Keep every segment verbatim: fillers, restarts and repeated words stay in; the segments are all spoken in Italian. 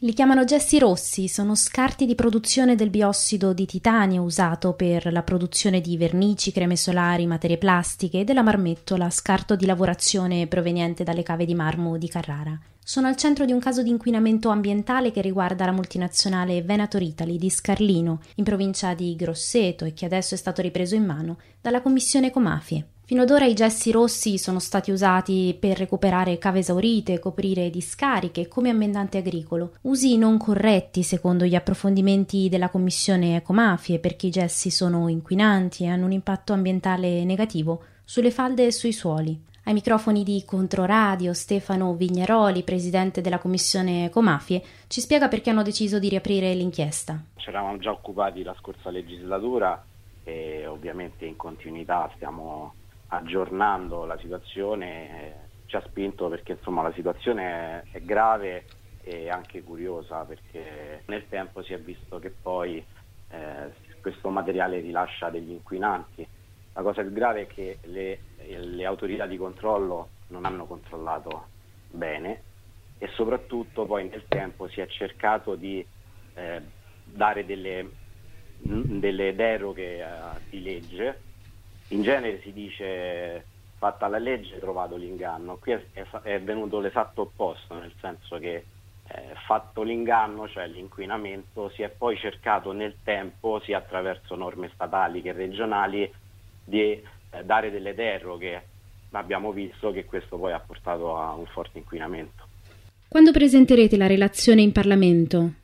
Li chiamano gessi rossi, sono scarti di produzione del biossido di titanio usato per la produzione di vernici, creme solari, materie plastiche e della marmettola, scarto di lavorazione proveniente dalle cave di marmo di Carrara. Sono al centro di un caso di inquinamento ambientale che riguarda la multinazionale Venator Italy di Scarlino, in provincia di Grosseto, e che adesso è stato ripreso in mano dalla Commissione Ecomafie. Fino ad ora i gessi rossi sono stati usati per recuperare cave esaurite, coprire discariche come ammendante agricolo, usi non corretti secondo gli approfondimenti della Commissione Ecomafie, perché i gessi sono inquinanti e hanno un impatto ambientale negativo sulle falde e sui suoli. Ai microfoni di Controradio, Stefano Vignaroli, presidente della Commissione Ecomafie, ci spiega perché hanno deciso di riaprire l'inchiesta. Ci eravamo già occupati la scorsa legislatura e ovviamente in continuità stiamo aggiornando la situazione, eh, ci ha spinto perché insomma la situazione è, è grave e anche curiosa, perché nel tempo si è visto che poi eh, questo materiale rilascia degli inquinanti. La cosa più grave è che le, le autorità di controllo non hanno controllato bene e soprattutto poi nel tempo si è cercato di eh, dare delle, delle deroghe eh, di legge. In genere si dice fatta la legge trovato l'inganno, qui è, è, è venuto l'esatto opposto, nel senso che eh, fatto l'inganno, cioè l'inquinamento, si è poi cercato nel tempo, sia attraverso norme statali che regionali, di eh, dare delle deroghe, ma abbiamo visto che questo poi ha portato a un forte inquinamento. Quando presenterete la relazione in Parlamento?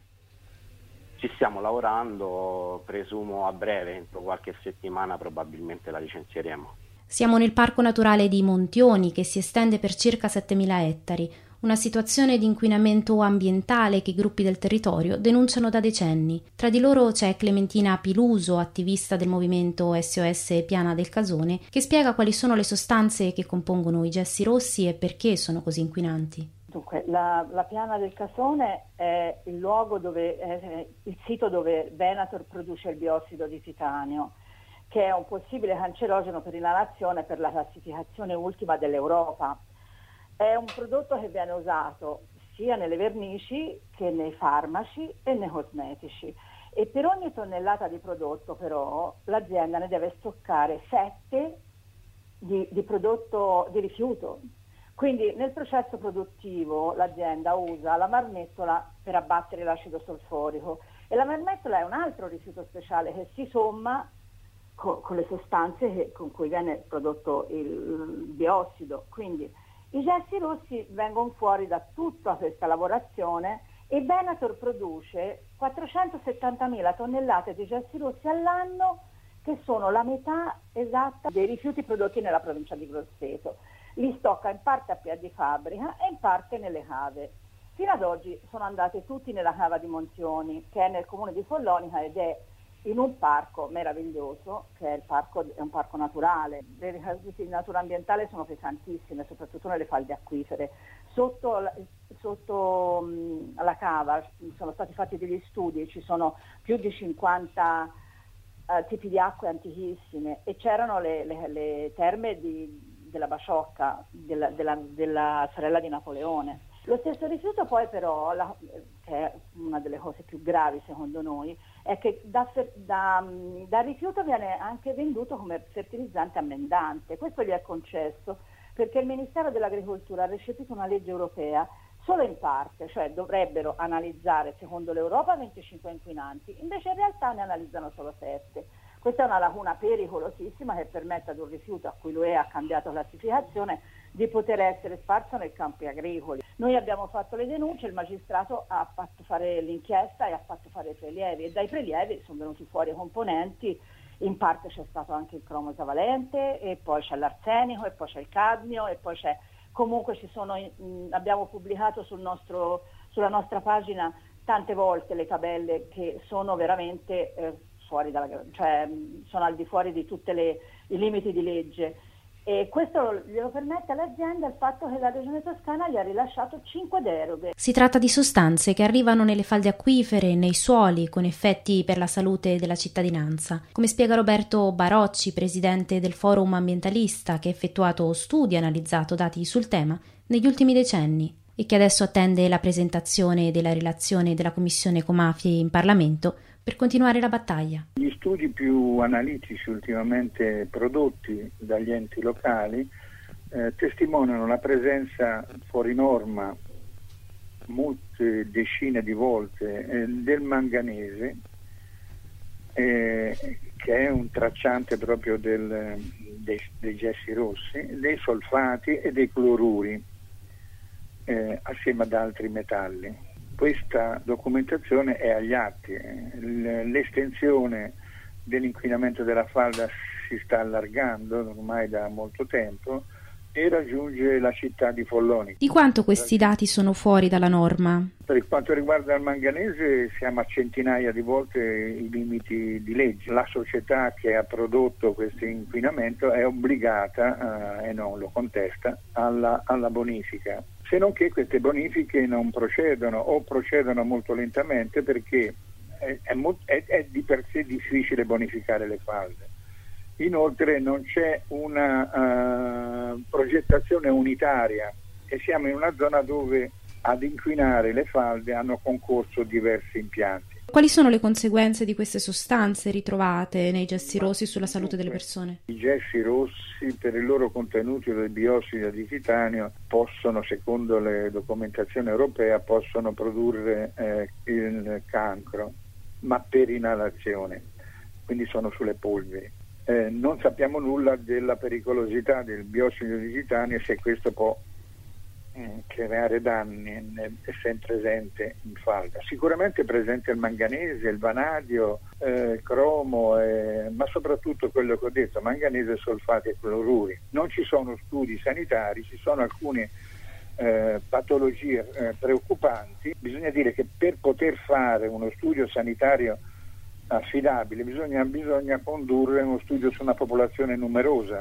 Ci stiamo lavorando, presumo a breve, entro qualche settimana probabilmente la licenzieremo. Siamo nel Parco Naturale di Montioni, che si estende per circa settemila ettari, una situazione di inquinamento ambientale che i gruppi del territorio denunciano da decenni. Tra di loro c'è Clementina Piluso, attivista del movimento S O S Piana del Casone, che spiega quali sono le sostanze che compongono i gessi rossi e perché sono così inquinanti. Dunque, la, la Piana del Casone è il luogo dove, è il sito dove Venator produce il biossido di titanio, che è un possibile cancerogeno per inalazione per la classificazione ultima dell'Europa. È un prodotto che viene usato sia nelle vernici che nei farmaci e nei cosmetici, e per ogni tonnellata di prodotto però l'azienda ne deve stoccare sette di, di prodotto di rifiuto. Quindi nel processo produttivo l'azienda usa la marmettola per abbattere l'acido solforico, e la marmettola è un altro rifiuto speciale che si somma co- con le sostanze che, con cui viene prodotto il biossido. Quindi i gessi rossi vengono fuori da tutta questa lavorazione e Venator produce quattrocentosettantamila tonnellate di gessi rossi all'anno, che sono la metà esatta dei rifiuti prodotti nella provincia di Grosseto. Li stocca in parte a piè di fabbrica e in parte nelle cave. Fino ad oggi sono andate tutti nella cava di Montioni, che è nel comune di Follonica ed è in un parco meraviglioso, che è, il parco, è un parco naturale. Le ricadute di natura ambientale sono pesantissime, soprattutto nelle falde acquifere. Sotto, sotto mh, la cava sono stati fatti degli studi, ci sono più di cinquanta uh, tipi di acque antichissime, e c'erano le, le, le terme di della Baciocca, della, della, della sorella di Napoleone. Lo stesso rifiuto poi però, la, che è una delle cose più gravi secondo noi, è che da, da, dal rifiuto viene anche venduto come fertilizzante ammendante. Questo gli è concesso perché il Ministero dell'Agricoltura ha recepito una legge europea solo in parte, cioè dovrebbero analizzare secondo l'Europa venticinque inquinanti, invece in realtà ne analizzano solo sette. Questa è una lacuna pericolosissima che permette ad un rifiuto a cui l'U E ha cambiato classificazione di poter essere sparso nei campi agricoli. Noi abbiamo fatto le denunce, il magistrato ha fatto fare l'inchiesta e ha fatto fare i prelievi, e dai prelievi sono venuti fuori componenti, in parte c'è stato anche il cromo esavalente, e poi c'è l'arsenico, e poi c'è il cadmio, e poi c'è comunque ci sono mh, abbiamo pubblicato sul nostro, sulla nostra pagina tante volte le tabelle che sono veramente eh, fuori dalla, cioè sono al di fuori di tutti i limiti di legge, e questo glielo permette all'azienda il fatto che la Regione Toscana gli ha rilasciato cinque deroghe. Si tratta di sostanze che arrivano nelle falde acquifere, nei suoli, con effetti per la salute della cittadinanza. Come spiega Roberto Barocci, presidente del Forum Ambientalista, che ha effettuato studi e analizzato dati sul tema negli ultimi decenni. e che adesso attende la presentazione della relazione della Commissione Ecomafie in Parlamento per continuare la battaglia. Gli studi più analitici ultimamente prodotti dagli enti locali eh, testimoniano la presenza fuori norma molte decine di volte eh, del manganese, eh, che è un tracciante proprio del, dei, dei gessi rossi, dei solfati e dei cloruri, eh, assieme ad altri metalli. Questa documentazione è agli atti. L'estensione dell'inquinamento della falda si sta allargando ormai da molto tempo e raggiunge la città di Follonica. Di quanto questi dati sono fuori dalla norma? Per quanto riguarda il manganese siamo a centinaia di volte i limiti di legge. La società che ha prodotto questo inquinamento è obbligata, eh, e non lo contesta, alla, alla bonifica. Se non che queste bonifiche non procedono o procedono molto lentamente perché è, è, è, è di per sé difficile bonificare le falde. Inoltre non c'è una uh, progettazione unitaria e siamo in una zona dove ad inquinare le falde hanno concorso diversi impianti. Quali sono le conseguenze di queste sostanze ritrovate nei gessi rossi sulla salute delle persone? I gessi rossi, per il loro contenuto del biossido di titanio, possono, secondo le documentazioni europee, possono produrre eh, il cancro, ma per inalazione, quindi sono sulle polveri. Eh, non sappiamo nulla della pericolosità del biossido di titanio e se questo può eh, creare danni se è presente in falda. Sicuramente è presente il manganese, il vanadio, eh, il cromo, eh, ma soprattutto quello che ho detto, manganese, solfati e cloruri. Non ci sono studi sanitari, ci sono alcune eh, patologie eh, preoccupanti. Bisogna dire che per poter fare uno studio sanitario affidabile bisogna, bisogna condurre uno studio su una popolazione numerosa